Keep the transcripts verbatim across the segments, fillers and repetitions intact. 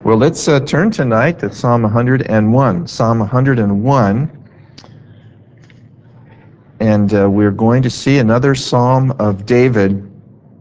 Well, let's uh, turn tonight to Psalm one hundred one. Psalm one hundred one, and uh, we're going to see another Psalm of David.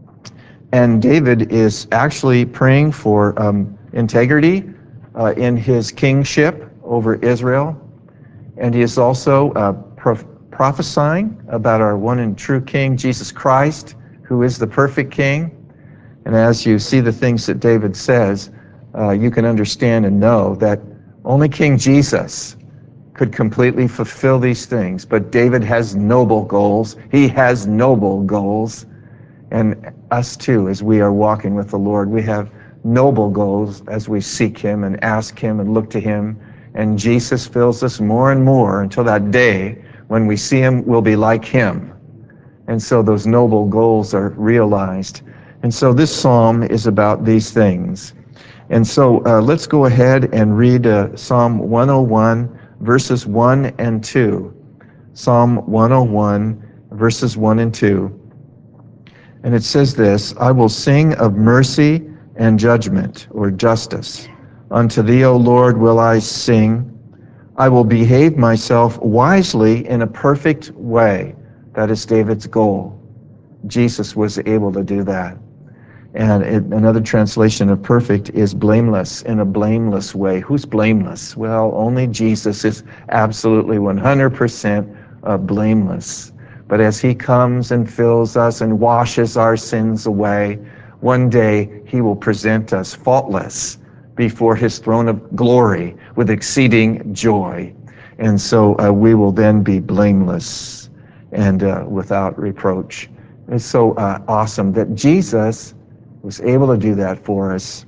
And David is actually praying for um, integrity uh, in his kingship over Israel. And he is also uh, prof- prophesying about our one and true King, Jesus Christ, who is the perfect King. And as you see the things that David says, uh, you can understand and know that only King Jesus could completely fulfill these things. But David has noble goals. He has noble goals. And us too, as we are walking with the Lord, we have noble goals as we seek Him and ask Him and look to Him. And Jesus fills us more and more until that day when we see Him, we'll be like Him. And so those noble goals are realized. And so this psalm is about these things. And so uh, let's go ahead and read uh, Psalm one oh one, verses one and two. Psalm one oh one, verses one and two. And it says this, I will sing of mercy and judgment, or justice. Unto thee, O Lord, will I sing. I will behave myself wisely in a perfect way. That is David's goal. Jesus was able to do that. And it, another translation of perfect is blameless, in a blameless way. Who's blameless? Well, only Jesus is absolutely one hundred percent uh, blameless. But as He comes and fills us and washes our sins away, one day He will present us faultless before His throne of glory with exceeding joy. And so uh, we will then be blameless and uh, without reproach. It's so uh, awesome that Jesus was able to do that for us.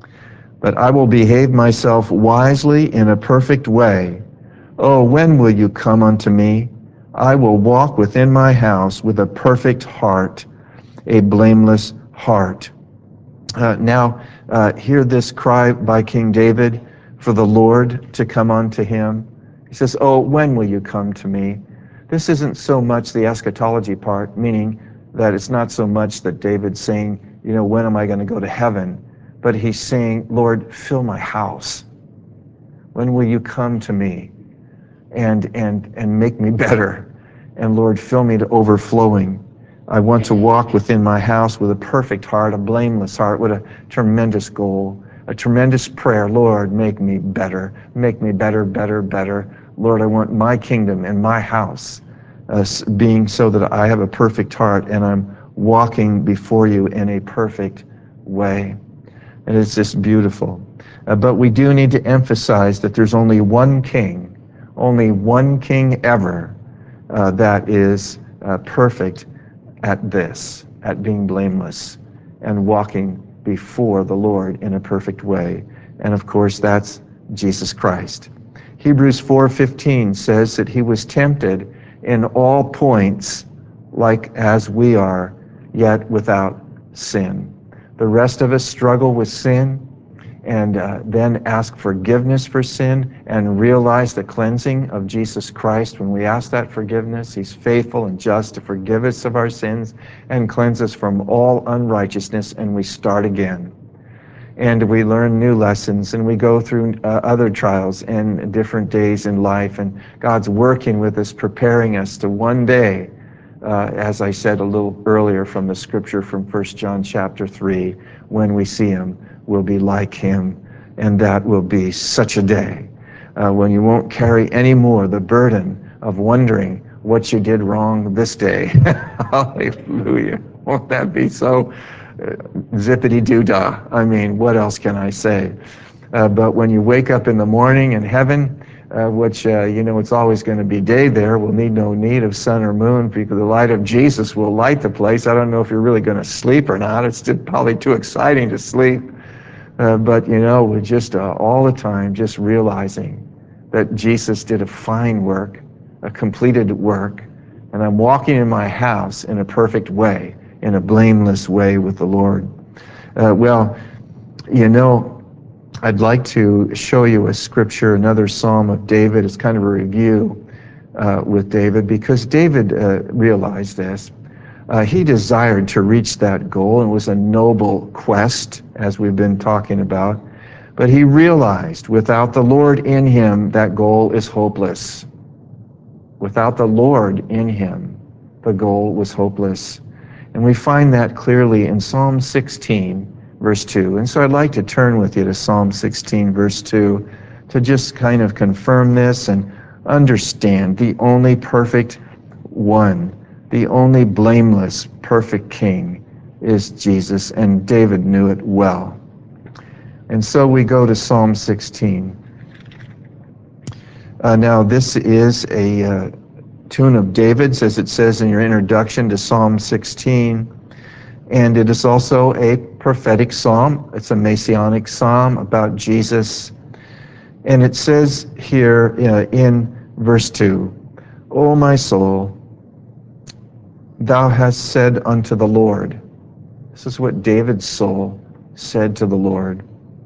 But I will behave myself wisely in a perfect way. Oh, when will you come unto me? I will walk within my house with a perfect heart, a blameless heart. Uh, now, uh, hear this cry by King David for the Lord to come unto him. He says, oh, when will you come to me? This isn't so much the eschatology part, meaning that it's not so much that David's saying, you know, when am I going to go to heaven? But he's saying, Lord, fill my house. When will you come to me and and and make me better? And Lord, fill me to overflowing. I want to walk within my house with a perfect heart, a blameless heart, with a tremendous goal, a tremendous prayer. Lord, make me better. Make me better, better, better. Lord, I want my kingdom and my house uh, being so that I have a perfect heart and I'm walking before you in a perfect way. And it's just beautiful. Uh, but we do need to emphasize that there's only one king, only one king ever uh, that is uh, perfect at this, at being blameless and walking before the Lord in a perfect way. And of course, that's Jesus Christ. Hebrews four fifteen says that he was tempted in all points like as we are, yet without sin. The rest of us struggle with sin and uh, then ask forgiveness for sin and realize the cleansing of Jesus Christ. When we ask that forgiveness, He's faithful and just to forgive us of our sins and cleanse us from all unrighteousness, and we start again. And we learn new lessons, and we go through uh, other trials and different days in life, and God's working with us, preparing us to one day, uh, as I said a little earlier from the scripture from First John chapter three, when we see Him, we'll be like Him, and that will be such a day uh, when you won't carry any more the burden of wondering what you did wrong this day. Hallelujah. Won't that be so uh, zippity-doo-dah? I mean, what else can I say? Uh, but when you wake up in the morning in heaven, uh, which, uh, you know, it's always going to be day there, we'll need no need of sun or moon because the light of Jesus will light the place. I don't know if you're really going to sleep or not. It's still probably too exciting to sleep. Uh, but, you know, we're just uh, all the time just realizing that Jesus did a fine work, a completed work, and I'm walking in my house in a perfect way, in a blameless way with the Lord. Uh, well, you know, I'd like to show you a scripture, another Psalm of David. It's kind of a review uh, with David, because David uh, realized this. Uh, he desired to reach that goal, and it was a noble quest, as we've been talking about. But he realized without the Lord in him, that goal is hopeless. Without the Lord in him, the goal was hopeless. And we find that clearly in Psalm sixteen, verse two. And so I'd like to turn with you to Psalm sixteen, verse two, to just kind of confirm this and understand the only perfect one, the only blameless, perfect King is Jesus, and David knew it well. And so we go to Psalm sixteen. Uh, now, this is a uh, tune of David's, as it says in your introduction to Psalm sixteen. And it is also a prophetic psalm. It's a messianic psalm about Jesus. And it says here uh, in verse two, O my soul, thou hast said unto the Lord. This is what David's soul said to the Lord.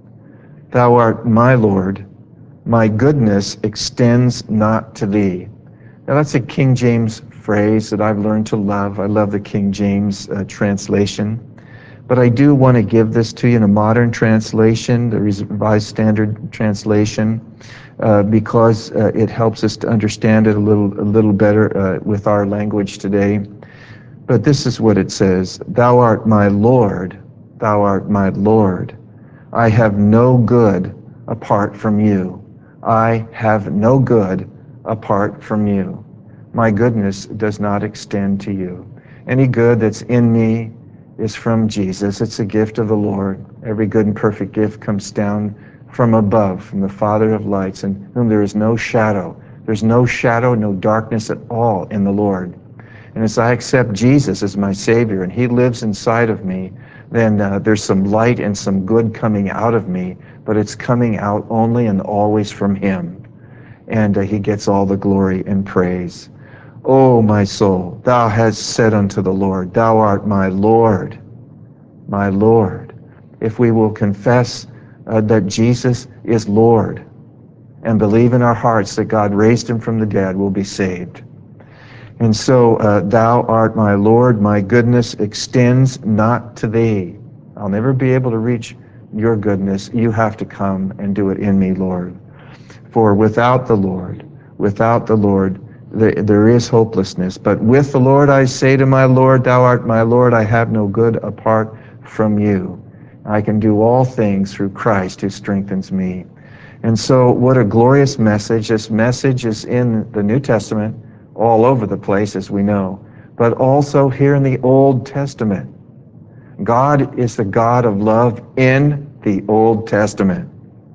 Thou art my Lord, my goodness extends not to thee. Now that's a King James phrase that I've learned to love. I love the King James uh, translation. But I do want to give this to you in a modern translation, the Revised Standard Translation, uh, because uh, it helps us to understand it a little, a little better uh, with our language today. But this is what it says, Thou art my Lord, thou art my Lord. I have no good apart from you. I have no good apart from you. My goodness does not extend to you. Any good that's in me is from Jesus. It's a gift of the Lord. Every good and perfect gift comes down from above, from the Father of lights, in whom there is no shadow. There's no shadow, no darkness at all in the Lord. And as I accept Jesus as my Savior and he lives inside of me, then uh, there's some light and some good coming out of me, but it's coming out only and always from him. And uh, he gets all the glory and praise. O my soul, thou hast said unto the Lord, thou art my Lord, my Lord. If we will confess uh, that Jesus is Lord and believe in our hearts that God raised him from the dead, we'll be saved. And so, uh, thou art my Lord, my goodness extends not to thee. I'll never be able to reach your goodness. You have to come and do it in me, Lord. For without the Lord, without the Lord, there, there is hopelessness. But with the Lord I say to my Lord, thou art my Lord, I have no good apart from you. I can do all things through Christ who strengthens me. And so what a glorious message. This message is in the New Testament, all over the place, as we know, but also here in the Old Testament. God is the God of love in the Old Testament.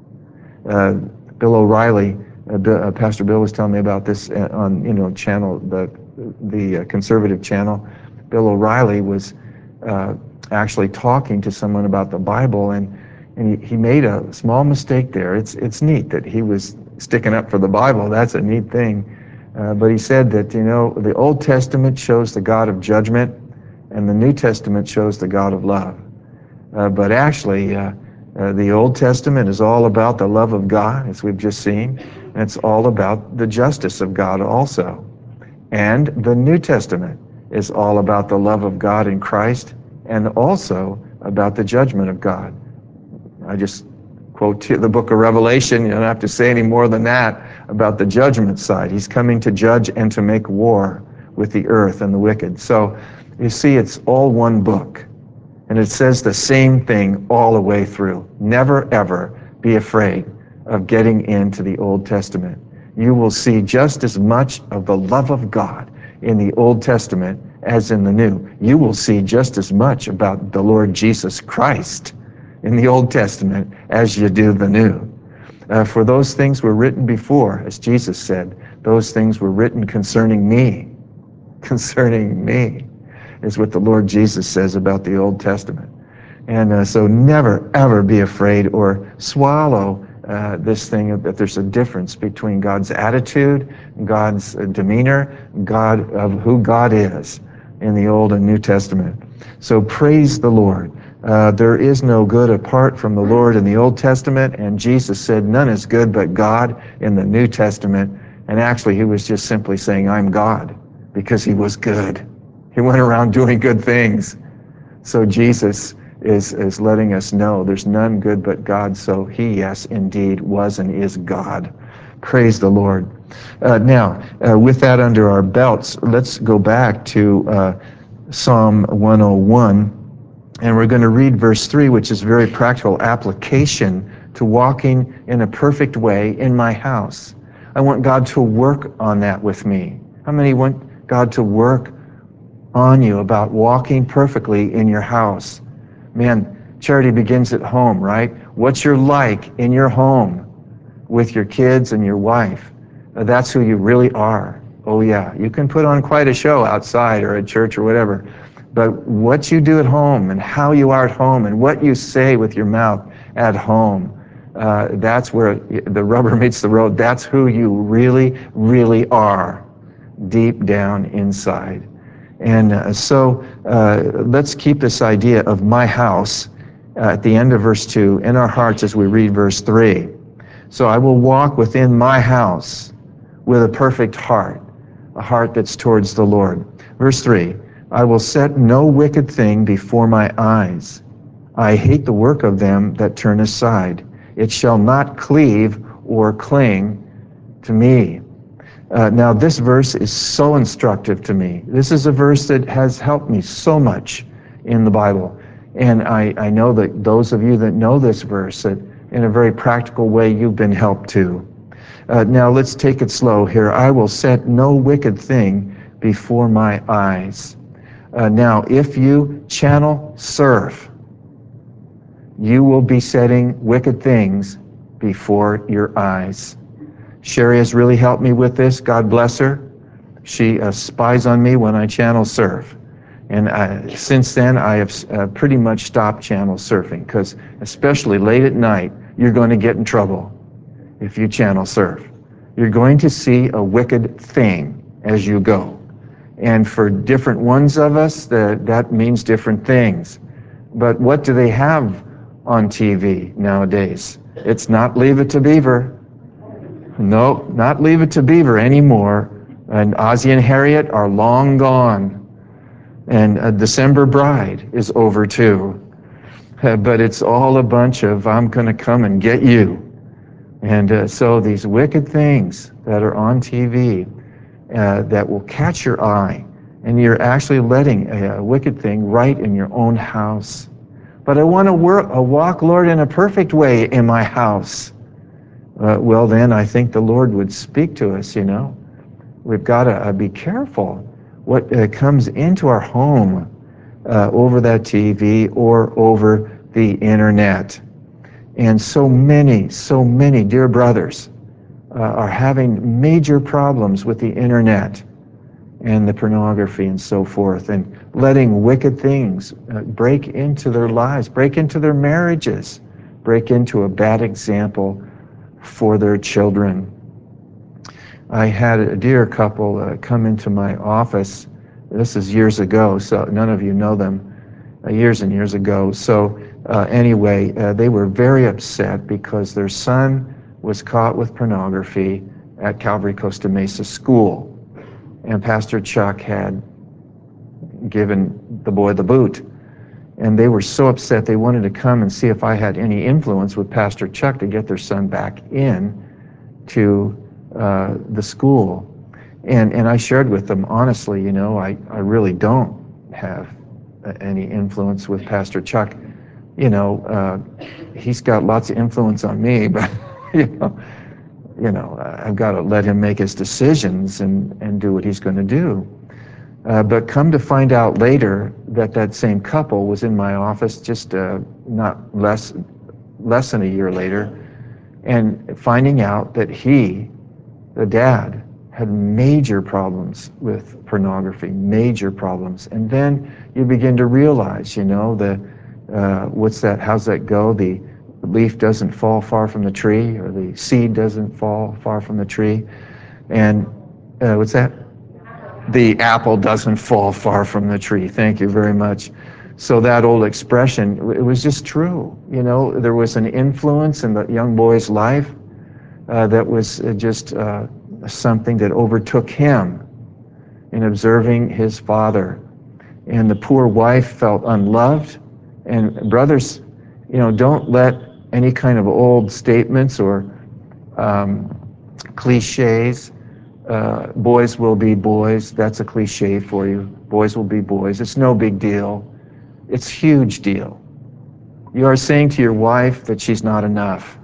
Uh, Bill O'Reilly, uh, Bill, uh, Pastor Bill was telling me about this on, you know, channel, the the uh, conservative channel. Bill O'Reilly was uh, actually talking to someone about the Bible, and and he, he made a small mistake there. It's it's neat that he was sticking up for the Bible. That's a neat thing. Uh, but he said that, you know, the Old Testament shows the God of judgment, and the New Testament shows the God of love. Uh, but actually, uh, uh, the Old Testament is all about the love of God, as we've just seen, and it's all about the justice of God also. And the New Testament is all about the love of God in Christ, and also about the judgment of God. I just quote the book of Revelation. You don't have to say any more than that about the judgment side. He's coming to judge and to make war with the earth and the wicked. So you see, it's all one book. And it says the same thing all the way through. Never, ever be afraid of getting into the Old Testament. You will see just as much of the love of God in the Old Testament as in the New. You will see just as much about the Lord Jesus Christ in the Old Testament as you do the New. Uh, for those things were written before, as Jesus said, those things were written concerning me. Concerning me is what the Lord Jesus says about the Old Testament. And uh, so never, ever be afraid or swallow uh, this thing that there's a difference between God's attitude, God's uh, demeanor, God of who God is in the Old and New Testament. So praise the Lord. Uh, there is no good apart from the Lord in the Old Testament, and Jesus said none is good but God in the New Testament. And actually he was just simply saying, I'm God, because he was good. He went around doing good things. So Jesus is, is letting us know there's none good but God, so he, yes, indeed, was and is God. Praise the Lord. Uh, now, uh, with that under our belts, let's go back to uh, Psalm one oh one, and we're going to read verse three, which is very practical application to walking in a perfect way in my house. I want God to work on that with me. How many want God to work on you about walking perfectly in your house? Man, charity begins at home, right? What you're like in your home with your kids and your wife, uh, that's who you really are. Oh yeah, you can put on quite a show outside or at church or whatever, but what you do at home and how you are at home and what you say with your mouth at home, uh, that's where the rubber meets the road. That's who you really, really are deep down inside. And uh, so uh, let's keep this idea of my house uh, at the end of verse two in our hearts as we read verse three. So I will walk within my house with a perfect heart, a heart that's towards the Lord. Verse three, I will set no wicked thing before my eyes. I hate the work of them that turn aside. It shall not cleave or cling to me. Uh, now, this verse is so instructive to me. This is a verse that has helped me so much in the Bible. And I, I know that those of you that know this verse, that in a very practical way, you've been helped too. Uh, now, let's take it slow here. I will set no wicked thing before my eyes. Uh, now, if you channel surf, you will be setting wicked things before your eyes. Sherry has really helped me with this. God bless her. She uh, spies on me when I channel surf. And I, since then, I have uh, pretty much stopped channel surfing, because especially late at night, you're going to get in trouble if you channel surf. You're going to see a wicked thing as you go. And for different ones of us, that, that means different things. But what do they have on T V nowadays? It's not Leave It to Beaver. No, not Leave It to Beaver anymore. And Ozzie and Harriet are long gone. And a December Bride is over too. Uh, but it's all a bunch of, I'm going to come and get you. And uh, so these wicked things that are on T V uh, that will catch your eye, and you're actually letting a, a wicked thing right in your own house. But I want to work, uh, walk, Lord, in a perfect way in my house. Uh, well, then I think the Lord would speak to us, you know. We've got to uh, be careful what uh, comes into our home uh, over that T V or over the internet. And so many, so many dear brothers uh, are having major problems with the internet and the pornography and so forth, and letting wicked things uh, break into their lives, break into their marriages, break into a bad example for their children. I had a dear couple uh, come into my office. This is years ago, so none of you know them, uh, years and years ago. So uh, anyway, uh, they were very upset because their son was caught with pornography at Calvary Costa Mesa School. And Pastor Chuck had given the boy the boot. And they were so upset they wanted to come and see if I had any influence with Pastor Chuck to get their son back in to uh, the school. And and I shared with them, honestly, you know, I, I really don't have any influence with Pastor Chuck. You know, uh, he's got lots of influence on me, but, you know, you know, I've got to let him make his decisions and, and do what he's going to do. Uh, but come to find out later that that same couple was in my office just uh, not less, less than a year later, and finding out that he, the dad, had major problems with pornography, major problems. And then you begin to realize, you know, the, uh, what's that, how's that go? The leaf doesn't fall far from the tree, or the seed doesn't fall far from the tree. And uh, what's that? The apple doesn't fall far from the tree. Thank you very much. So that old expression, it was just true. You know, there was an influence in the young boy's life uh, that was just uh, something that overtook him in observing his father. And the poor wife felt unloved And brothers, you know, don't let any kind of old statements or um, cliches, uh, boys will be boys, that's a cliche for you. Boys will be boys. It's no big deal. It's huge deal. You are saying to your wife that she's not enough.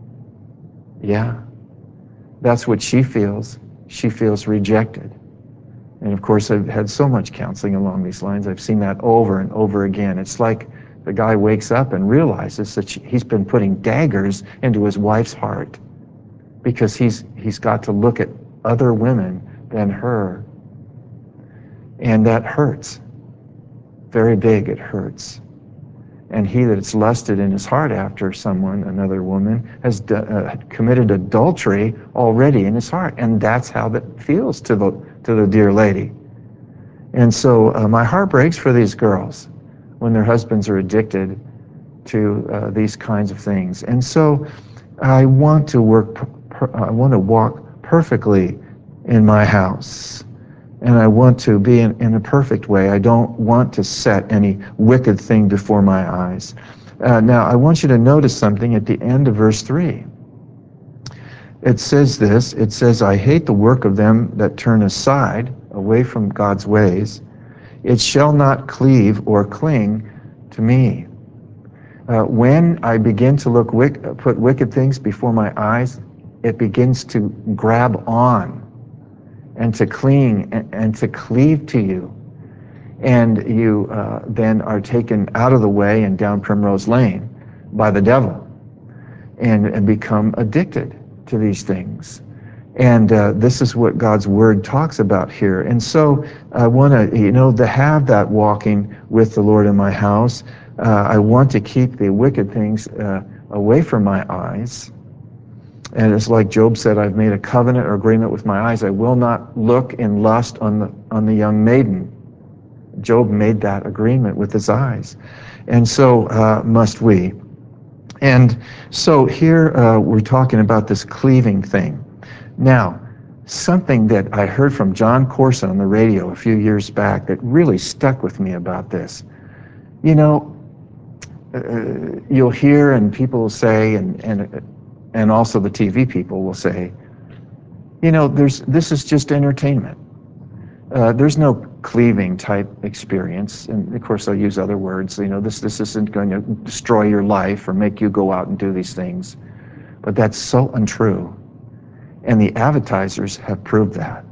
Yeah, that's what she feels. She feels rejected. And of course, I've had so much counseling along these lines. I've seen that over and over again. It's like the guy wakes up and realizes that she, he's been putting daggers into his wife's heart because he's he's got to look at other women than her. And that hurts. Very big, it hurts. And he that's lusted in his heart after someone, another woman, has d- uh, committed adultery already in his heart. And that's how that feels to the, to the dear lady. And so uh, my heart breaks for these girls when their husbands are addicted to uh, these kinds of things. And so I want to work, per- I want to walk perfectly in my house. And I want to be in, in a perfect way. I don't want to set any wicked thing before my eyes. Uh, now, I want you to notice something at the end of verse three. It says this, it says, I hate the work of them that turn aside, away from God's ways. It shall not cleave or cling to me. Uh, when I begin to look wick, put wicked things before my eyes, it begins to grab on and to cling and, and to cleave to you. And you uh, then are taken out of the way and down Primrose Lane by the devil and, and become addicted to these things. And uh, this is what God's Word talks about here. And so I want to, you know, to have that walking with the Lord in my house. Uh, I want to keep the wicked things uh, away from my eyes. And it's like Job said, I've made a covenant or agreement with my eyes. I will not look in lust on the, on the young maiden. Job made that agreement with his eyes. And so uh, must we. And so here uh, we're talking about this cleaving thing. Now, something that I heard from John Corson on the radio a few years back that really stuck with me about this. You know, uh, you'll hear and people will say, and, and, and also the T V people will say, you know, there's, this is just entertainment. Uh, there's no cleaving type experience. And of course, I'll use other words. You know, this, this isn't going to destroy your life or make you go out and do these things. But that's so untrue. And the advertisers have proved that.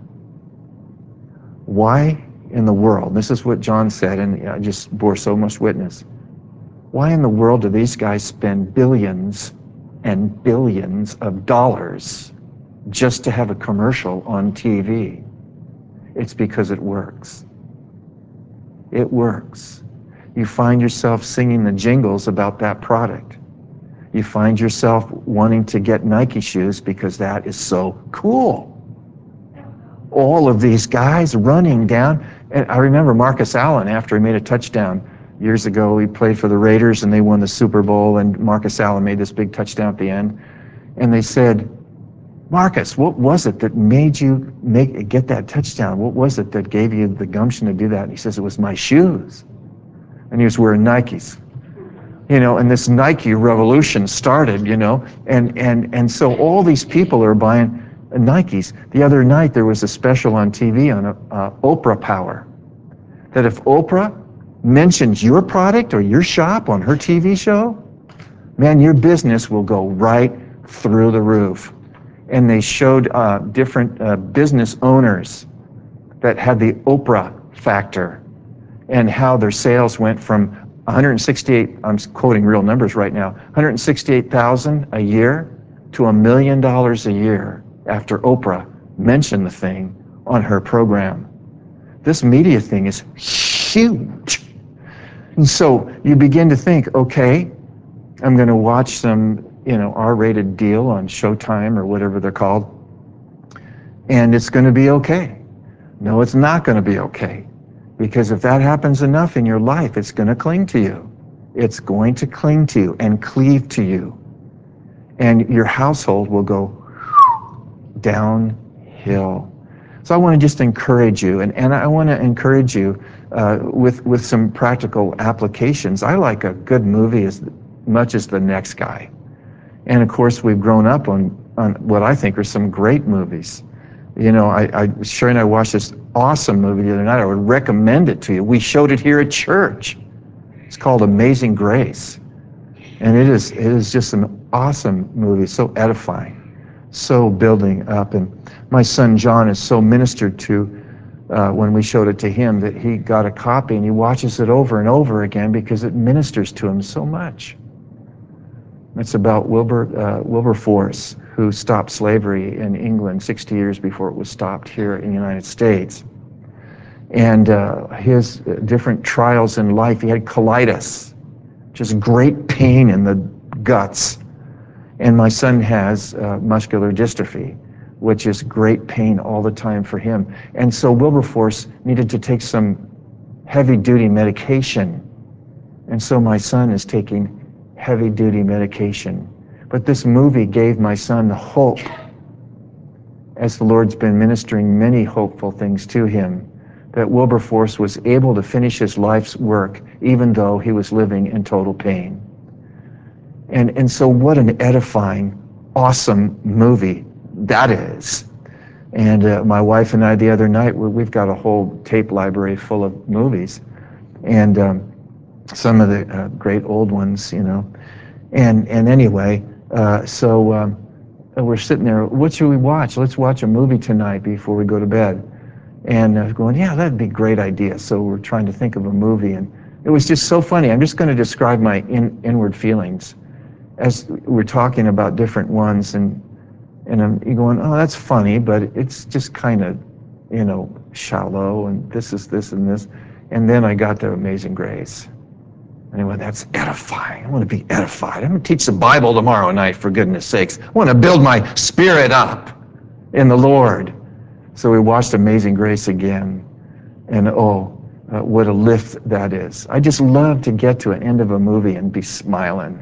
Why in the world, this is what John said, and I just bore so much witness. Why in the world do these guys spend billions and billions of dollars just to have a commercial on T V? It's because it works. It works. You find yourself singing the jingles about that product. You find yourself wanting to get Nike shoes because that is so cool. All of these guys running down, and I remember Marcus Allen after he made a touchdown years ago. He played for the Raiders and they won the Super Bowl, and Marcus Allen made this big touchdown at the end. And they said, Marcus, what was it that made you make get that touchdown? What was it that gave you the gumption to do that? And he says, it was my shoes. And he was wearing Nikes. You know, and this Nike revolution started, you know, and, and, and so all these people are buying Nikes. The other night there was a special on T V on uh, Oprah Power, that if Oprah mentions your product or your shop on her T V show, man, your business will go right through the roof. And they showed uh, different uh, business owners that had the Oprah factor and how their sales went from one hundred sixty-eight, I'm quoting real numbers right now, one hundred sixty-eight thousand a year to a million dollars a year after Oprah mentioned the thing on her program. This media thing is huge. And so you begin to think, okay, I'm going to watch some, you know, R-rated deal on Showtime or whatever they're called, and it's going to be okay. No, it's not going to be okay. Because if that happens enough in your life, it's going to cling to you. It's going to cling to you and cleave to you. And your household will go downhill. So I want to just encourage you, and, and I want to encourage you uh, with, with some practical applications. I like a good movie as much as the next guy. And of course, we've grown up on, on what I think are some great movies. You know, I, I, Sherry and I watched this awesome movie the other night. I would recommend it to you. We showed it here at church. It's called Amazing Grace. And it is, it is just an awesome movie, so edifying, so building up. And my son John is so ministered to uh, when we showed it to him that he got a copy and he watches it over and over again because it ministers to him so much. It's about Wilber, uh, Wilberforce, who stopped slavery in England sixty years before it was stopped here in the United States. And uh, his different trials in life. He had colitis, just great pain in the guts. And my son has uh, muscular dystrophy, which is great pain all the time for him. And so Wilberforce needed to take some heavy-duty medication. And so my son is taking heavy-duty medication. But this movie gave my son hope, as the Lord's been ministering many hopeful things to him, that Wilberforce was able to finish his life's work even though he was living in total pain. And, and so what an edifying, awesome movie that is. And uh, my wife and I the other night, we've got a whole tape library full of movies. And um, some of the uh, great old ones, you know. And and anyway, uh, so um, we're sitting there, what should we watch? Let's watch a movie tonight before we go to bed. And uh, going, yeah, that'd be a great idea. So we're trying to think of a movie. And it was just so funny. I'm just going to describe my in, inward feelings as we're talking about different ones. And, and I'm you're going, oh, that's funny, but it's just kind of, you know, shallow. And this is this and this. And then I got to Amazing Grace. Anyway, that's edifying. I want to be edified. I'm going to teach the Bible tomorrow night, for goodness sakes. I want to build my spirit up in the Lord. So we watched Amazing Grace again. And oh, uh, what a lift that is. I just love to get to an end of a movie and be smiling.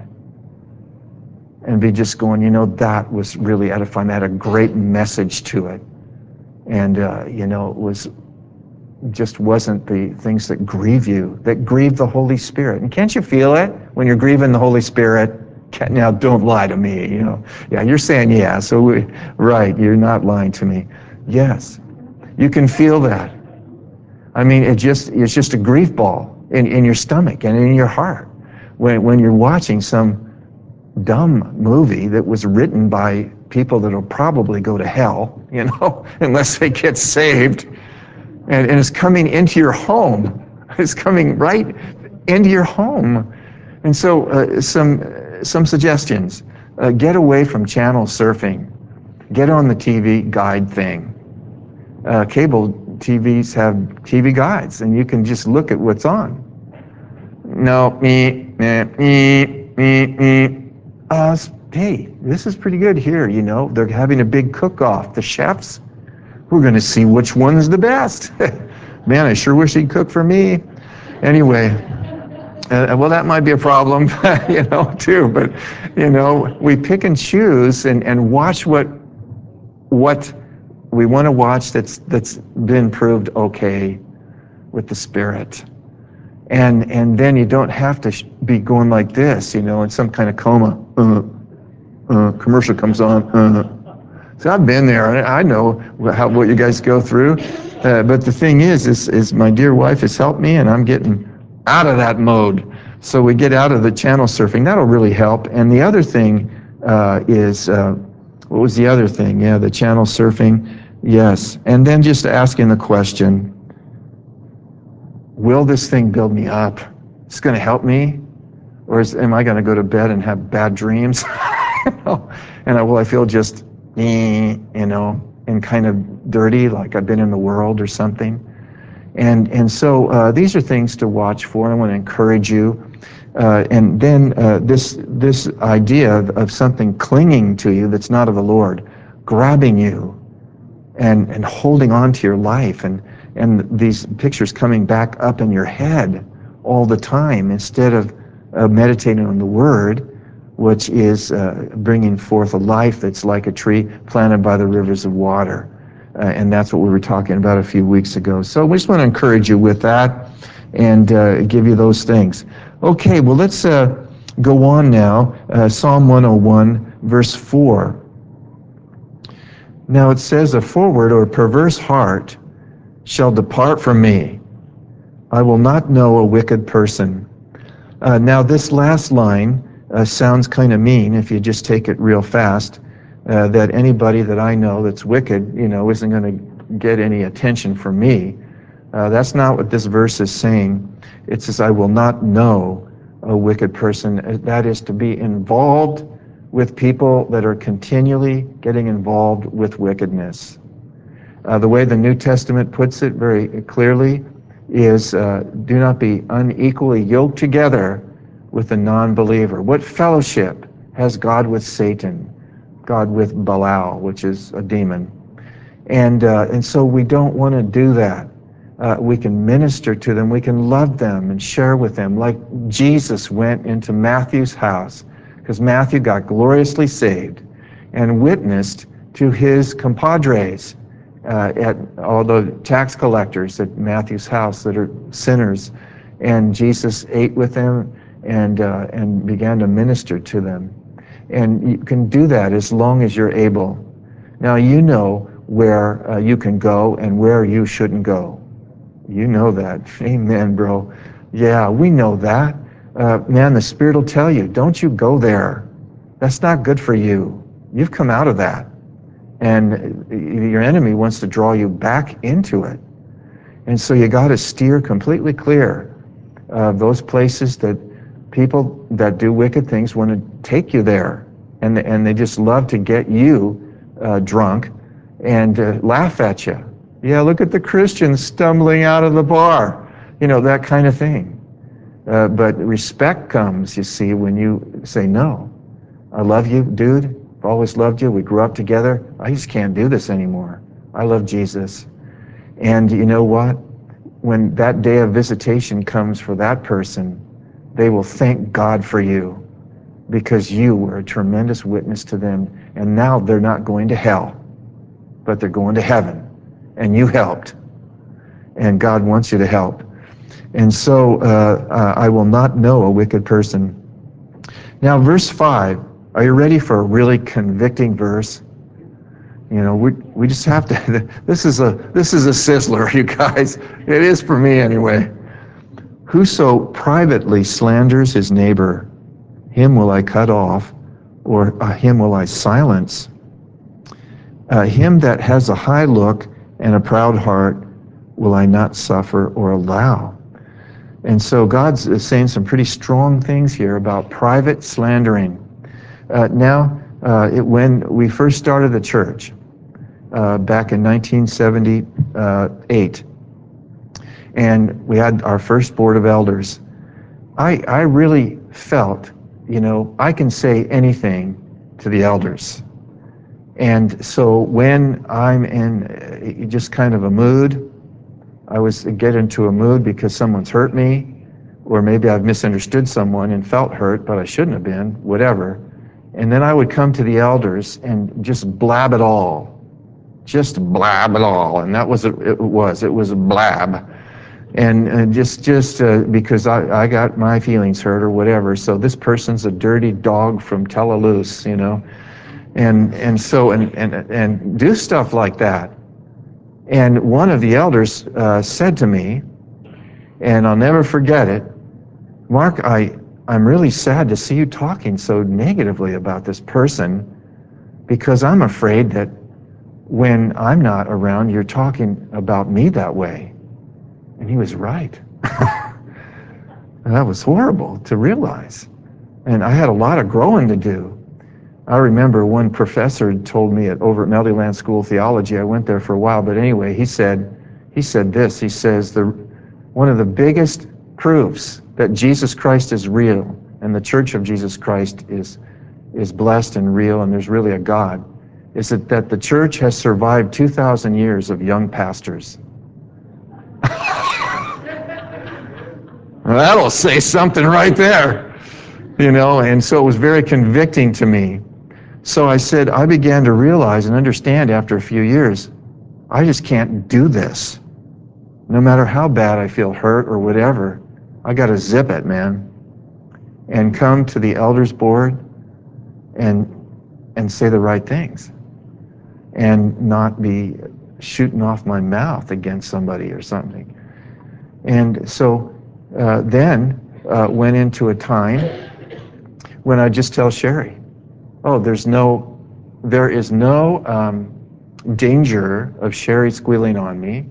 And be just going, you know, that was really edifying. That had a great message to it. And, uh, you know, it was just wasn't the things that grieve you, that grieve the Holy Spirit. And can't you feel it when you're grieving the Holy Spirit? Now, don't lie to me, you know. Yeah, you're saying yeah, so we, right, you're not lying to me. Yes, you can feel that. I mean, it just it's just a grief ball in, in your stomach and in your heart when, when you're watching some dumb movie that was written by people that will probably go to hell, you know, unless they get saved. And, and it's coming into your home. It's coming right into your home. And so uh, some, some suggestions. Uh, get away from channel surfing. Get on the T V guide thing. Uh, cable T Vs have T V guides, and you can just look at what's on. No, me, me, me, me, me. Uh, hey, this is pretty good here, you know. They're having a big cook-off. The chefs, we're going to see which one's the best. Man, I sure wish he'd cook for me. Anyway, uh, well, that might be a problem, you know, too. But, you know, we pick and choose and, and watch what what we want to watch that's that's been proved okay with the Spirit. And and then you don't have to sh- be going like this, you know, in some kind of coma. Uh, uh, commercial comes on. Uh. So I've been there. I know how, what you guys go through. Uh, but the thing is, is, is my dear wife has helped me, and I'm getting out of that mode. So we get out of the channel surfing. That'll really help. And the other thing uh, is, uh, what was the other thing? Yeah, the channel surfing. Yes. And then just asking the question, will this thing build me up? It's going to help me? Or is, am I going to go to bed and have bad dreams? You know? And I, will I feel just, you know, and kind of dirty, like I've been in the world or something? And and so uh, these are things to watch for. I want to encourage you. Uh, and then uh, this this idea of, of something clinging to you that's not of the Lord, grabbing you and, and holding on to your life, and, and these pictures coming back up in your head all the time instead of uh, meditating on the Word, which is uh, bringing forth a life that's like a tree planted by the rivers of water. Uh, and that's what we were talking about a few weeks ago. So we just want to encourage you with that and uh, give you those things. Okay, well, let's uh, go on now. Uh, Psalm one oh one, verse four. Now it says, a forward or perverse heart shall depart from me. I will not know a wicked person. Uh, now this last line uh, sounds kind of mean if you just take it real fast. Uh, that anybody that I know that's wicked, you know, isn't going to get any attention from me. Uh, that's not what this verse is saying. It says, I will not know a wicked person. That is to be involved with people that are continually getting involved with wickedness. Uh, the way the New Testament puts it very clearly is, uh, do not be unequally yoked together with a non-believer. What fellowship has God with Satan? God with Belial, which is a demon. And, uh, and so we don't want to do that. Uh, we can minister to them, we can love them and share with them, like Jesus went into Matthew's house, because Matthew got gloriously saved and witnessed to his compadres uh, at all the tax collectors at Matthew's house that are sinners. And Jesus ate with them and, uh, and began to minister to them. And you can do that as long as you're able. Now you know where uh, you can go and where you shouldn't go. You know that. Amen, bro. Yeah, we know that. Uh, man, the Spirit will tell you, don't you go there. That's not good for you. You've come out of that. And your enemy wants to draw you back into it. And so you got to steer completely clear of those places that people that do wicked things want to take you there. And, and they just love to get you uh, drunk and uh, laugh at you. Yeah, look at the Christians stumbling out of the bar. You know, that kind of thing. Uh, but respect comes, you see, when you say, no, I love you, dude. I've always loved you. We grew up together. I just can't do this anymore. I love Jesus. And you know what? When that day of visitation comes for that person, they will thank God for you because you were a tremendous witness to them. And now they're not going to hell, but they're going to heaven. And you helped. And God wants you to help. And so uh, uh, I will not know a wicked person. Now, verse five, are you ready for a really convicting verse? You know, we we just have to, this is a this is a sizzler, you guys. It is for me anyway. Whoso privately slanders his neighbor, him will I cut off, or uh, him will I silence. Uh, him that has a high look and a proud heart will I not suffer or allow. And so God's saying some pretty strong things here about private slandering. Uh, now, uh, it, when we first started the church, uh, back in nineteen seventy-eight, and we had our first board of elders, I, I really felt, you know, I can say anything to the elders. And so when I'm in uh, just kind of a mood, I was get into a mood because someone's hurt me, or maybe I've misunderstood someone and felt hurt, but I shouldn't have been, whatever. And then I would come to the elders and just blab it all. Just blab it all. And that was what it was. It was a blab. And, and just just uh, because I, I got my feelings hurt or whatever. So this person's a dirty dog from Telaloose, you know. And and so, and, and, and do stuff like that. And one of the elders uh, said to me, and I'll never forget it, Mark, I, I'm really sad to see you talking so negatively about this person, because I'm afraid that when I'm not around, you're talking about me that way. And he was right. That was horrible to realize. And I had a lot of growing to do. I remember one professor told me at, over at Meadowland School of Theology, I went there for a while, but anyway, he said, he said this, he says, the, one of the biggest proofs that Jesus Christ is real and the Church of Jesus Christ is, is blessed and real and there's really a God, is that, that the church has survived two thousand years of young pastors. Well, that'll say something right there, you know, and so it was very convicting to me. So I said, I began to realize and understand after a few years I just can't do this. No matter how bad I feel hurt or whatever, I got to zip it, man. And come to the elders board and and say the right things and not be shooting off my mouth against somebody or something. And so uh, then uh, went into a time when I just tell Sherry, oh, there's no, there is no um, danger of Sherry squealing on me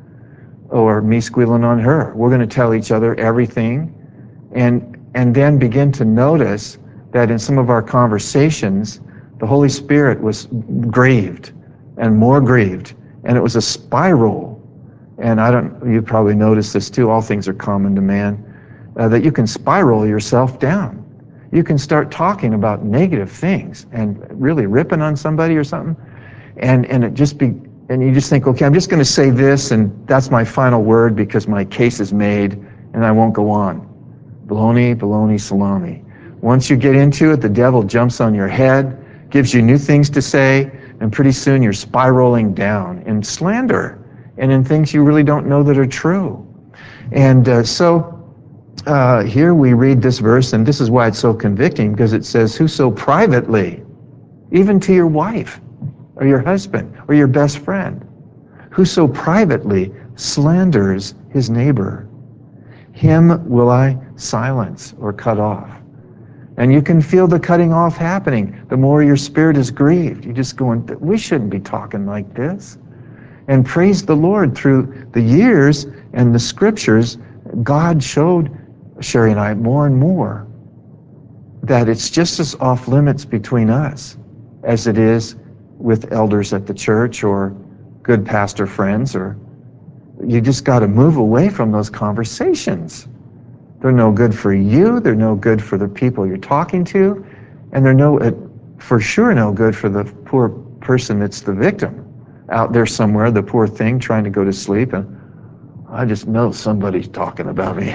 or me squealing on her. We're going to tell each other everything, and and then begin to notice that in some of our conversations, the Holy Spirit was grieved and more grieved, and it was a spiral. And I don't, you probably noticed this too, all things are common to man, uh, that you can spiral yourself down. You can start talking about negative things and really ripping on somebody or something, and, and it just be, and you just think, okay, I'm just going to say this, and that's my final word because my case is made, and I won't go on. Baloney, baloney, salami. Once you get into it, the devil jumps on your head, gives you new things to say, and pretty soon you're spiraling down in slander and in things you really don't know that are true. And uh, so uh, here we read this verse, and this is why it's so convicting, because it says, whoso privately, even to your wife or your husband or your best friend, whoso privately slanders his neighbor, him will I silence or cut off. And you can feel the cutting off happening. The more your spirit is grieved, you're just going, we shouldn't be talking like this. And praise the Lord, through the years and the scriptures, God showed Sherry and I more and more that it's just as off limits between us as it is with elders at the church or good pastor friends. Or you just got to move away from those conversations. They're no good for you, they're no good for the people you're talking to, and they're no, for sure no good for the poor person that's the victim out there somewhere, the poor thing trying to go to sleep, and I just know somebody's talking about me.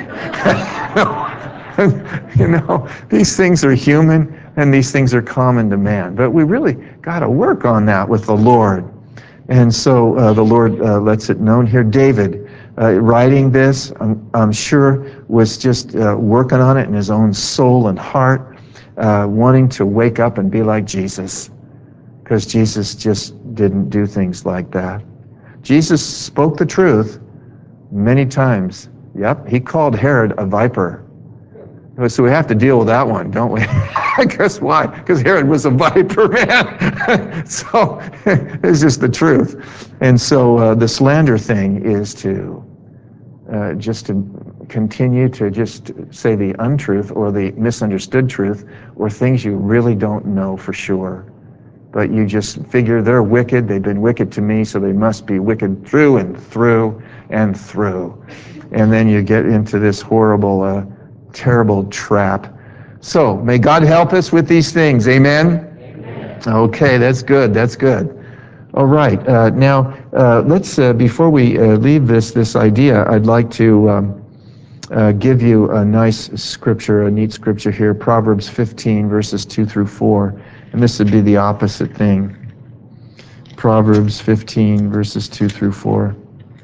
You know, these things are human and these things are common to man, but we really got to work on that with the Lord. And so uh, the Lord uh, lets it known here. David, uh, writing this, I'm, I'm sure, was just uh, working on it in his own soul and heart, uh, wanting to wake up and be like Jesus, because Jesus just didn't do things like that. Jesus spoke the truth many times. Yep, he called Herod a viper. So we have to deal with that one, don't we? Guess why? Because Herod was a viper, man. So it's just the truth. And so uh, the slander thing is to uh, just to continue to just say the untruth or the misunderstood truth or things you really don't know for sure. But you just figure they're wicked, they've been wicked to me, so they must be wicked through and through and through. And then you get into this horrible, uh, terrible trap. So, may God help us with these things, amen? Amen. Okay, that's good, that's good. All right, uh, now, uh, let's, uh, before we uh, leave this, this idea, I'd like to um, uh, give you a nice scripture, a neat scripture here, Proverbs fifteen, verses two through four. And this would be the opposite thing. Proverbs fifteen, verses two through four.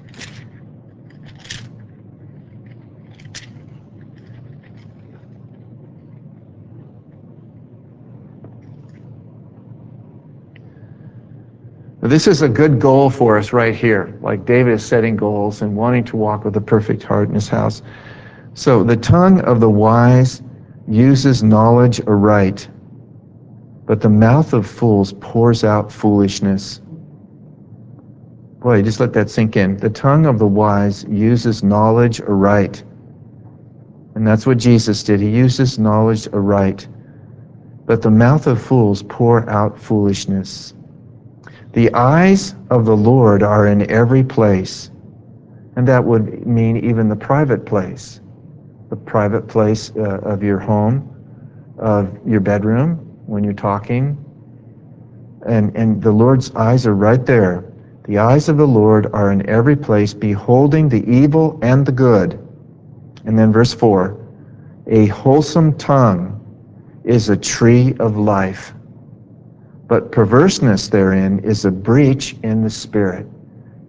This is a good goal for us right here. Like David is setting goals and wanting to walk with a perfect heart in his house. So, the tongue of the wise uses knowledge aright, but the mouth of fools pours out foolishness. Boy, just let that sink in. The tongue of the wise uses knowledge aright. And that's what Jesus did. He uses knowledge aright. But the mouth of fools pour out foolishness. The eyes of the Lord are in every place. And that would mean even the private place. The private place uh, of your home, of your bedroom, when you're talking. And, and the Lord's eyes are right there. The eyes of the Lord are in every place, beholding the evil and the good. And then verse four, a wholesome tongue is a tree of life, but perverseness therein is a breach in the spirit.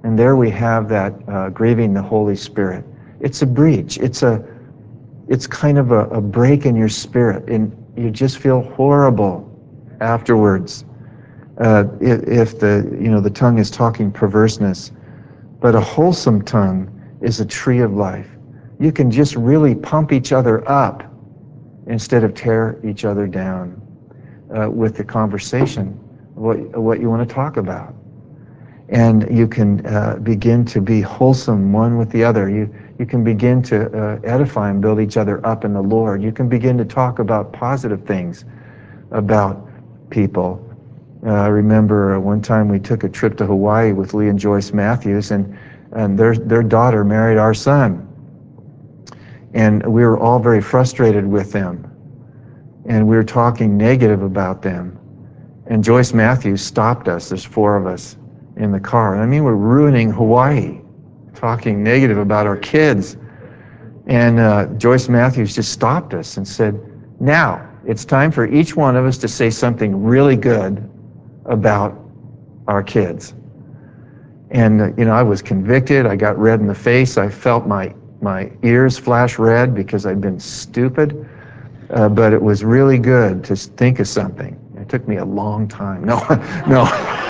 And there we have that uh, grieving the Holy Spirit. It's a breach. It's a, it's kind of a, a break in your spirit, and you just feel horrible afterwards. Uh, if, if the you know the tongue is talking perverseness, but a wholesome tongue is a tree of life. You can just really pump each other up instead of tear each other down uh, with the conversation, what what you want to talk about. And you can uh, begin to be wholesome one with the other. You you can begin to uh, edify and build each other up in the Lord. You can begin to talk about positive things about people. Uh, I remember one time we took a trip to Hawaii with Lee and Joyce Matthews, and and their their daughter married our son, and we were all very frustrated with them, and we were talking negative about them. And Joyce Matthews stopped us. There's four of us in the car. I mean, we're ruining Hawaii, talking negative about our kids. And uh, Joyce Matthews just stopped us and said, now, it's time for each one of us to say something really good about our kids. And, uh, you know, I was convicted. I got red in the face. I felt my, my ears flash red because I'd been stupid. Uh, but it was really good to think of something. It took me a long time. No, no.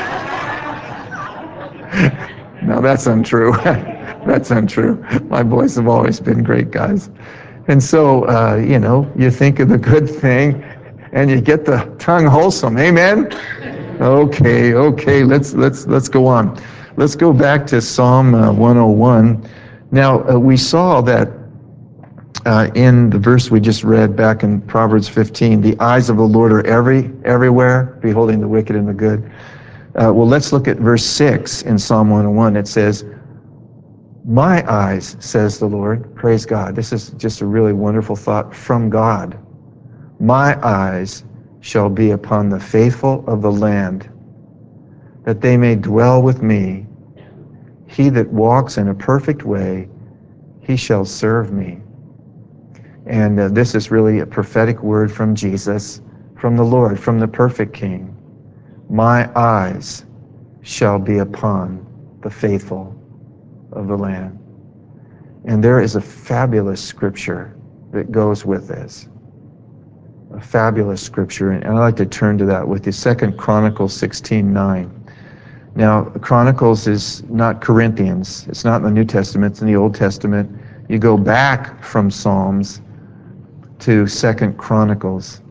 No, that's untrue. That's untrue. My boys have always been great guys. And so, uh, you know, you think of the good thing and you get the tongue wholesome. Amen? Okay, okay, let's, let's, let's go on. Let's go back to Psalm uh, one oh one. Now, uh, we saw that uh, in the verse we just read back in Proverbs fifteen, the eyes of the Lord are every, everywhere, beholding the wicked and the good. Uh, well, let's look at verse six in Psalm one oh one. It says, my eyes, says the Lord, praise God. This is just a really wonderful thought from God. My eyes shall be upon the faithful of the land, that they may dwell with me. He that walks in a perfect way, he shall serve me. And uh, this is really a prophetic word from Jesus, from the Lord, from the perfect King. My eyes shall be upon the faithful of the land. And there is a fabulous scripture that goes with this. A fabulous scripture, and I'd like to turn to that with you. Second Chronicles sixteen nine. Now, Chronicles is not Corinthians. It's not in the New Testament. It's in the Old Testament. You go back from Psalms to Second Chronicles.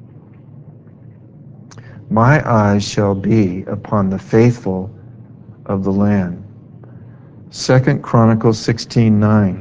My eyes shall be upon the faithful of the land. Second Chronicles sixteen nine.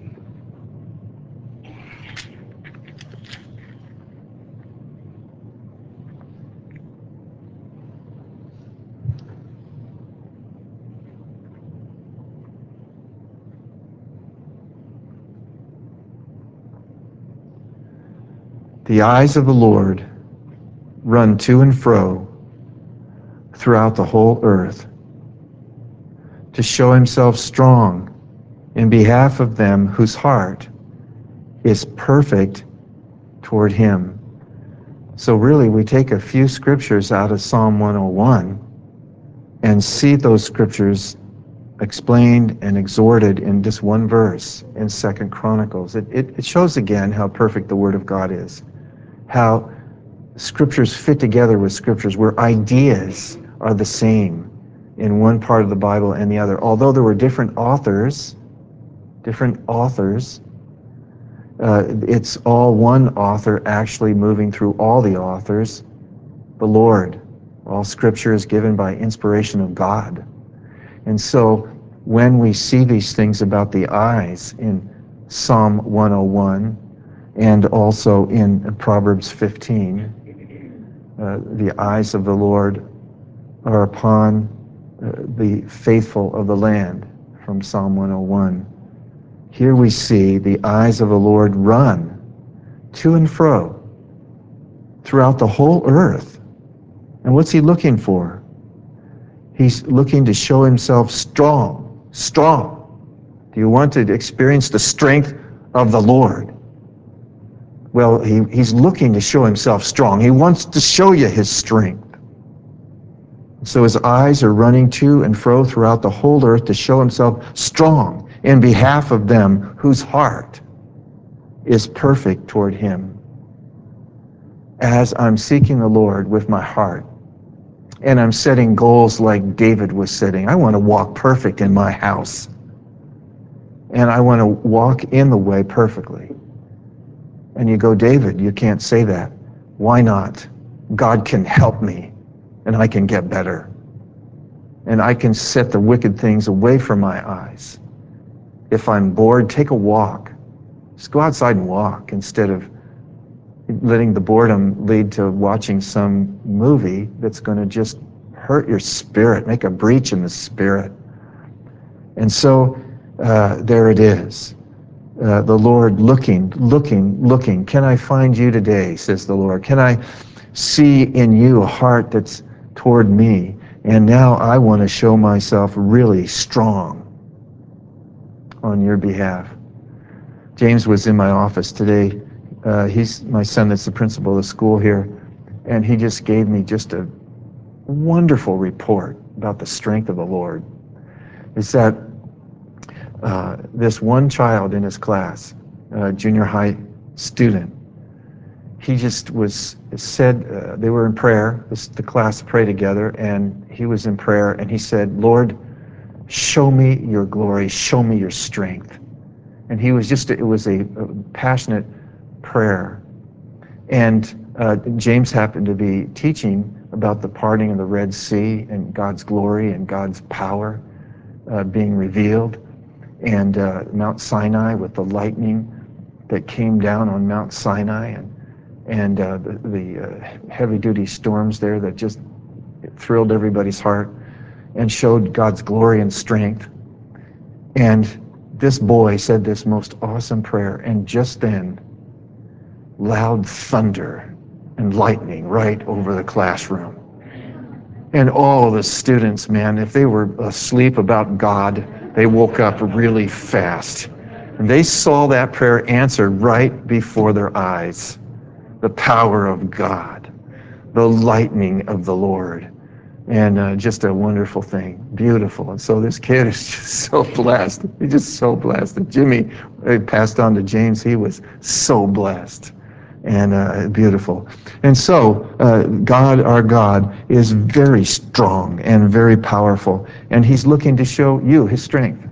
The eyes of the Lord run to and fro throughout the whole earth to show himself strong in behalf of them whose heart is perfect toward him. So really, we take a few scriptures out of Psalm one oh one and see those scriptures explained and exhorted in just one verse in Second Chronicles. It, it, it shows again how perfect the Word of God is, how scriptures fit together with scriptures, where ideas are the same in one part of the Bible and the other. Although there were different authors, different authors, uh, it's all one author actually moving through all the authors, the Lord. All scripture is given by inspiration of God. And so when we see these things about the eyes in Psalm one oh one and also in Proverbs fifteen, uh, the eyes of the Lord are upon uh, the faithful of the land, from Psalm one oh one. Here we see the eyes of the Lord run to and fro throughout the whole earth. And what's he looking for? He's looking to show himself strong, strong. Do you want to experience the strength of the Lord? Well, he, he's looking to show himself strong. He wants to show you his strength. So his eyes are running to and fro throughout the whole earth to show himself strong in behalf of them whose heart is perfect toward him. As I'm seeking the Lord with my heart, and I'm setting goals like David was setting, I want to walk perfect in my house. And I want to walk in the way perfectly. And you go, David, you can't say that. Why not? God can help me, and I can get better. And I can set the wicked things away from my eyes. If I'm bored, take a walk. Just go outside and walk instead of letting the boredom lead to watching some movie that's going to just hurt your spirit, make a breach in the spirit. And so uh, there it is. Uh, the Lord looking, looking, looking. Can I find you today, says the Lord? Can I see in you a heart that's toward me? And now I want to show myself really strong on your behalf. James was in my office today. Uh, he's my son that's the principal of the school here. And he just gave me just a wonderful report about the strength of the Lord. Is that uh, this one child in his class, a junior high student, he just was said, uh, they were in prayer, this, the class prayed together, and he was in prayer, and he said, Lord, show me your glory, show me your strength. And he was just, it was a, a passionate prayer. And uh, James happened to be teaching about the parting of the Red Sea and God's glory and God's power uh, being revealed, and uh, Mount Sinai with the lightning that came down on Mount Sinai, and and uh, the, the uh, heavy-duty storms there that just thrilled everybody's heart and showed God's glory and strength. And this boy said this most awesome prayer, and just then, loud thunder and lightning right over the classroom. And all of the students, man, if they were asleep about God, they woke up really fast. And they saw that prayer answered right before their eyes. The power of God, the lightning of the Lord, and uh, just a wonderful thing, beautiful. And so this kid is just so blessed. He's just so blessed. And Jimmy uh, passed on to James. He was so blessed and uh, beautiful. And so uh, God, our God, is very strong and very powerful, and he's looking to show you his strength.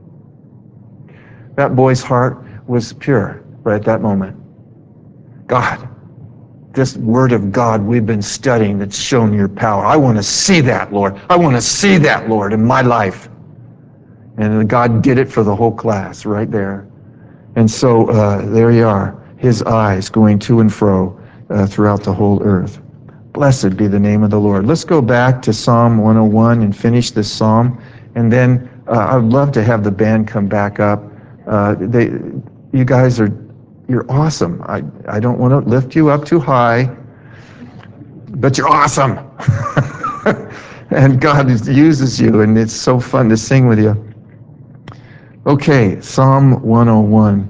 That boy's heart was pure right at that moment. God, this word of God we've been studying that's shown your power. I want to see that, Lord. I want to see that, Lord, in my life. And God did it for the whole class right there. And so uh, there you are, his eyes going to and fro uh, throughout the whole earth. Blessed be the name of the Lord. Let's go back to Psalm one oh one and finish this psalm. And then uh, I'd love to have the band come back up. Uh, they, you guys are You're awesome. I, I don't want to lift you up too high, but you're awesome. And God uses you, and it's so fun to sing with you. Okay, Psalm one oh one.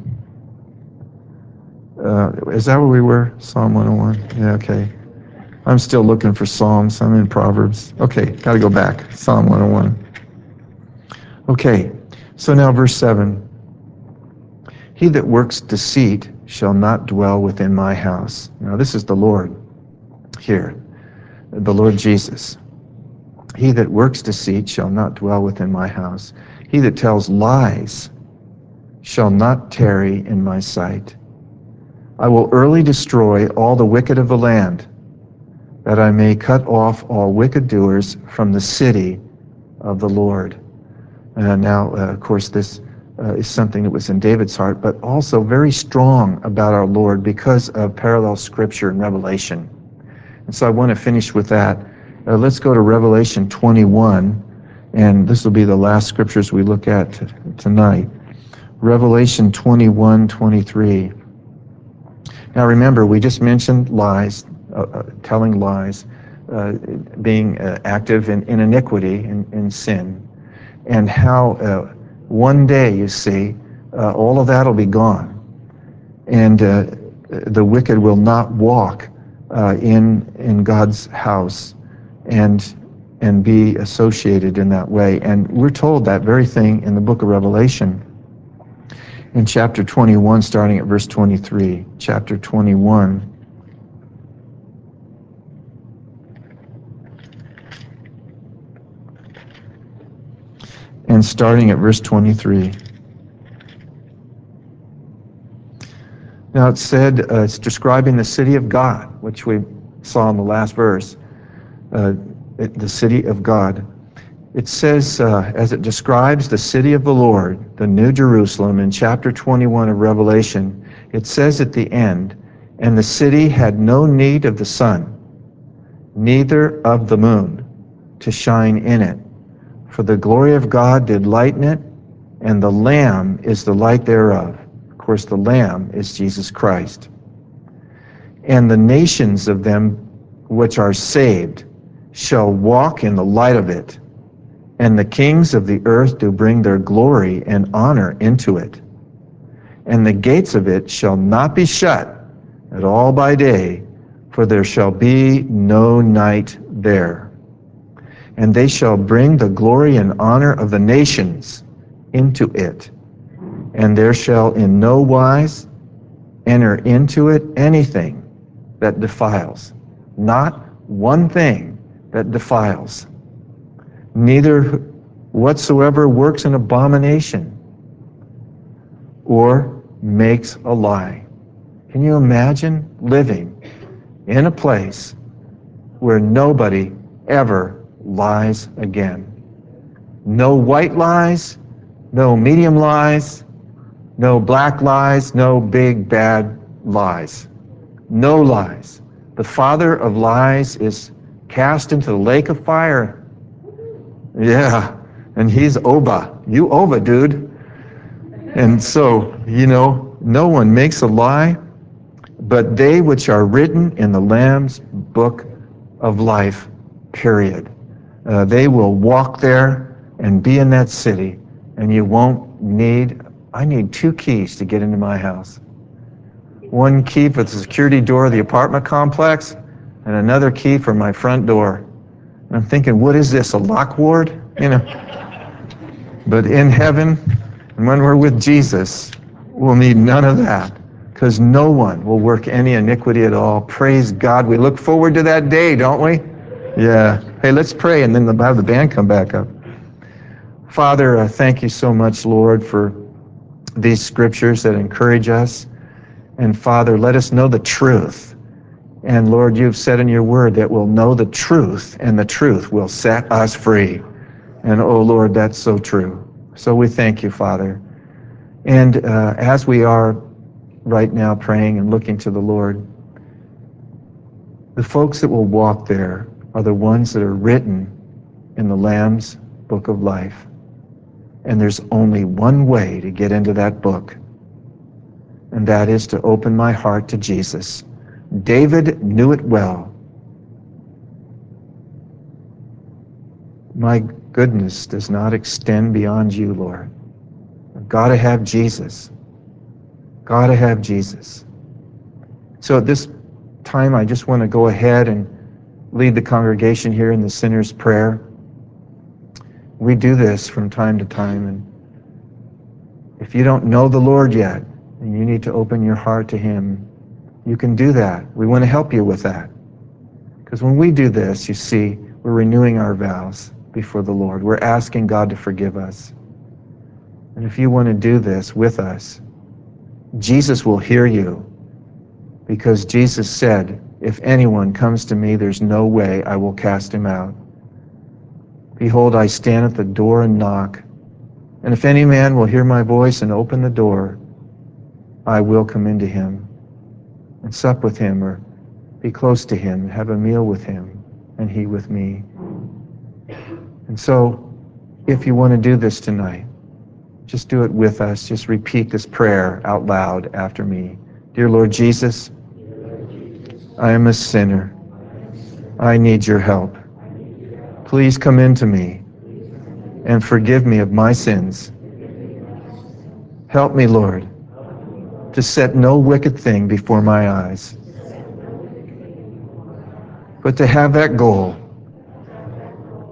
Uh, is that where we were? Psalm one oh one? Yeah, okay. I'm still looking for Psalms. I'm in Proverbs. Okay, got to go back. Psalm one oh one. Okay, so now verse seven. He that works deceit shall not dwell within my house. Now this is the Lord here, the Lord Jesus. He that works deceit shall not dwell within my house. He that tells lies shall not tarry in my sight. I will early destroy all the wicked of the land, that I may cut off all wicked doers from the city of the Lord. And now, uh, of course, this uh, is something that was in David's heart, but also very strong about our Lord because of parallel scripture and Revelation. And so I want to finish with that. Uh, let's go to Revelation twenty-one, and this will be the last scriptures we look at t- tonight. Revelation twenty-one, twenty-three. Now remember, we just mentioned lies, uh, uh, telling lies, uh, being uh, active in, in iniquity, in, in sin, and how uh, one day, you see, uh, all of that will be gone, and uh, the wicked will not walk uh, in in God's house, and and be associated in that way. And we're told that very thing in the book of Revelation in chapter twenty-one, starting at verse twenty-three. Chapter twenty-one. And starting at verse twenty-three. Now it said, uh, it's describing the city of God, which we saw in the last verse, uh, it, the city of God. It says, uh, as it describes the city of the Lord, the New Jerusalem, in chapter twenty-one of Revelation, it says at the end, and the city had no need of the sun, neither of the moon, to shine in it. For the glory of God did lighten it, and the Lamb is the light thereof. Of course, the Lamb is Jesus Christ. And the nations of them which are saved shall walk in the light of it, and the kings of the earth do bring their glory and honor into it. And the gates of it shall not be shut at all by day, for there shall be no night there. And they shall bring the glory and honor of the nations into it. And there shall in no wise enter into it anything that defiles, not one thing that defiles, neither whatsoever works an abomination or makes a lie. Can you imagine living in a place where nobody ever lies again? No white lies, no medium lies, no black lies, no big bad lies. No lies. The father of lies is cast into the lake of fire. Yeah, and he's Oba. You Oba, dude. And so, you know, no one makes a lie, but they which are written in the Lamb's book of life, period. Uh, they will walk there and be in that city, and you won't need, I need two keys to get into my house. One key for the security door of the apartment complex, and another key for my front door. And I'm thinking, what is this, a lock ward? You know. But in heaven, and when we're with Jesus, we'll need none of that, because no one will work any iniquity at all. Praise God. We look forward to that day, don't we? Yeah. Hey, let's pray, and then have the band come back up. Father, uh, thank you so much, Lord, for these scriptures that encourage us. And Father, let us know the truth. And Lord, you've said in your word that we'll know the truth, and the truth will set us free. And oh Lord, that's so true. So we thank you, Father. And uh, as we are right now praying and looking to the Lord, the folks that will walk there are the ones that are written in the Lamb's book of life. And there's only one way to get into that book, and that is to open my heart to Jesus. David knew it well. My goodness does not extend beyond you, Lord. I've got to have Jesus. Got to have Jesus. So at this time, I just want to go ahead and lead the congregation here in the sinner's prayer. We do this from time to time, and if you don't know the Lord yet, and you need to open your heart to him, you can do that. We want to help you with that. Because when we do this, you see, we're renewing our vows before the Lord. We're asking God to forgive us. And if you want to do this with us, Jesus will hear you, because Jesus said, if anyone comes to me, there's no way I will cast him out. Behold, I stand at the door and knock. And if any man will hear my voice and open the door, I will come into him and sup with him, or be close to him, have a meal with him, and he with me. And so, if you want to do this tonight, just do it with us. Just repeat this prayer out loud after me. Dear Lord Jesus, I am a sinner. I need your help. Please come into me and forgive me of my sins. Help me, Lord, to set no wicked thing before my eyes, but to have that goal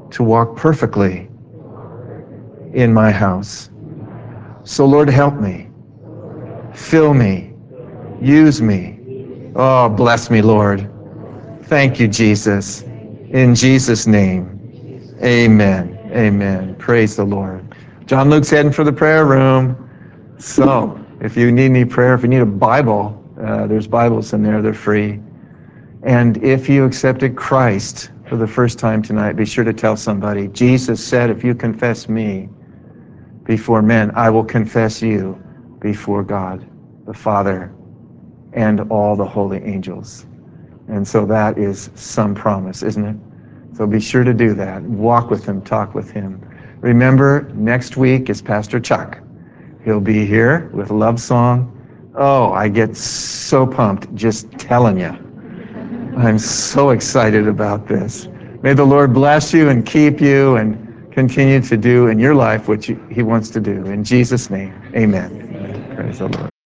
to walk perfectly in my house. So Lord, help me. Fill me. Use me. Oh, bless me, Lord. Thank you, Jesus. In Jesus' name, amen. Amen. Praise the Lord. John Luke's heading for the prayer room. So if you need any prayer, if you need a Bible, uh, there's Bibles in there. They're free. And if you accepted Christ for the first time tonight, be sure to tell somebody. Jesus said, if you confess me before men, I will confess you before God, the Father, and all the holy angels. And so that is some promise, isn't it? So be sure to do that. Walk with him, talk with him. Remember, next week is Pastor Chuck. He'll be here with a love song. Oh, I get so pumped just telling you. I'm so excited about this. May the Lord bless you and keep you and continue to do in your life what you, he wants to do. In Jesus' name, amen. Praise the Lord.